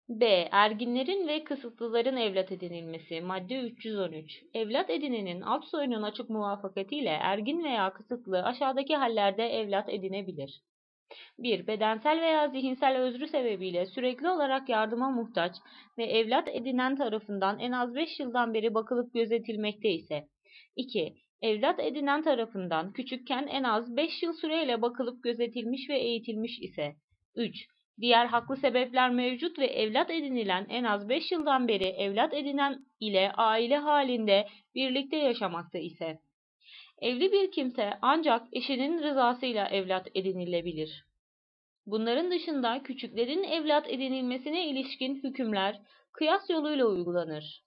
B. Erginlerin ve kısıtlıların evlat edinilmesi. Madde 313. Evlat edinenin alt soyunun açık muvafakatiyle ergin veya kısıtlı aşağıdaki hallerde evlat edinebilir. 1. Bedensel veya zihinsel özrü sebebiyle sürekli olarak yardıma muhtaç ve evlat edinen tarafından en az 5 yıldan beri bakılıp gözetilmekte ise. 2. Evlat edinen tarafından küçükken en az 5 yıl süreyle bakılıp gözetilmiş ve eğitilmiş ise. 3. Diğer haklı sebepler mevcut ve evlat edinilen en az 5 yıldan beri evlat edinen ile aile halinde birlikte yaşamakta ise. Evli bir kimse ancak eşinin rızasıyla evlat edinilebilir. Bunların dışında küçüklerin evlat edinilmesine ilişkin hükümler kıyas yoluyla uygulanır.